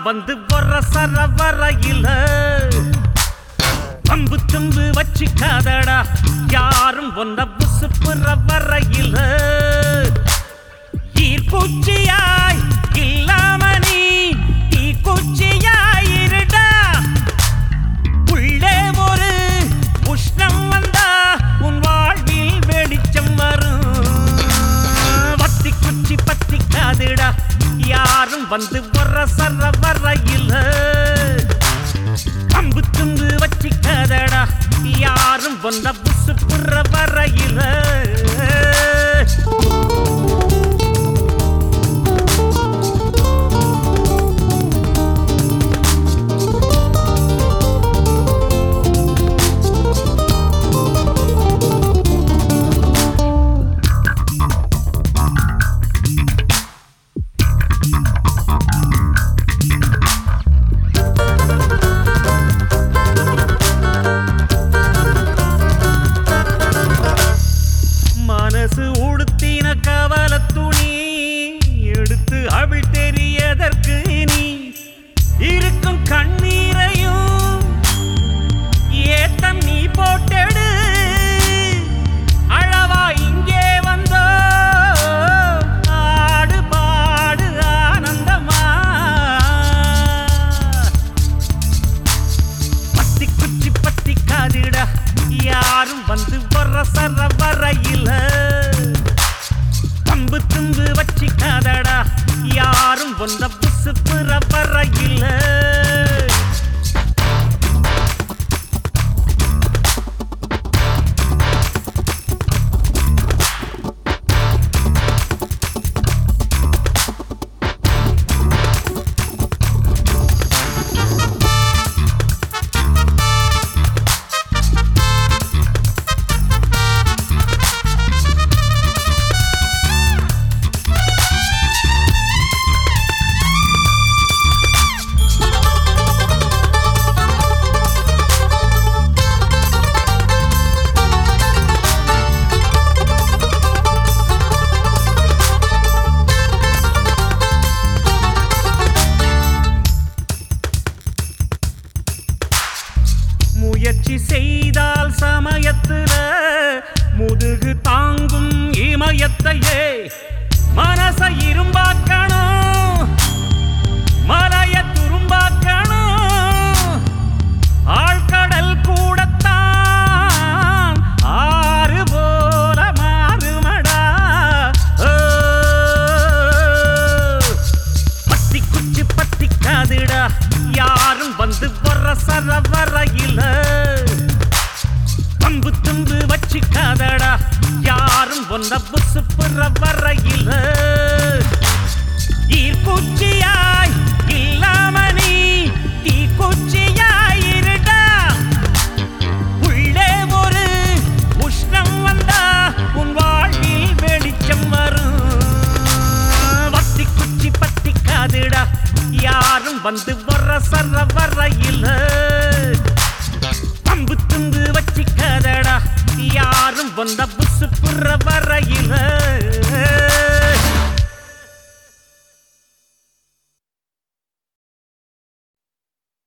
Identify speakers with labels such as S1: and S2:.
S1: வந்து வர சரவரையில பம்பு தும்பு வச்சிக்காதடா யாரும் ஒன்ன புசுப்புற வரையில ஈர்க்குச்சியாய் இல்லாம நீ தீக்குச்சியாயிருடா உள்ளே ஒரு உஷ்ணம் வந்தா உன் வாழ்வில் வெளிச்சம் வரும் வத்தி குச்சி பத்திக்காதுடா யாரும் வந்து வர சரவரையில பம்பு தும்பு வச்சிக்காதடா யாரும் வந்த புசு புற வரையில மனசு உடுத்தின கவல துணி எடுத்து அவள் தெரியதற்கு நீ இருக்கும் கண்ணீரையும் ஏத்தம் நீ போட்டெடு அழவா இங்கே வந்தோ ஆடு பாடு ஆனந்தமா பத்தி குச்சி பத்தி காதிடா யாரும் வந்து வர சரவரையில பம்பு தும்பு வச்சிக்காதடா யாரும் வந்த புசு புற வரையில முயற்சி செய்தால் சமயத்துல முதுகு தாங்கும் இமயத்தையே மனச இரும்பாக்கணும் மலைய துரும்பாக்கணும் ஆழ்கடல் கூடத்தான் ஆறு போல மாறுமடா பத்தி குச்சி பத்திக்காதுடா யாரும் வந்து வர சரவரையில பம்பு தும்பு வச்சிக்காதடா யாரும் ஒன்ன புசு புற வரையில ஈர்க்குச்சியாய் இல்லாம நீ தீக்குச்சியாயிருடா உள்ளே ஒரு உஷ்ணம் வந்தா உன் வாழ்வில் வெளிச்சம் வரும் வத்தி குச்சி பத்திக்காதுடா யாரும் வந்து வர சரவரையில பம்பு தும்பு வச்சிக்காதடா யாரும் வந்த புசு புற வரையில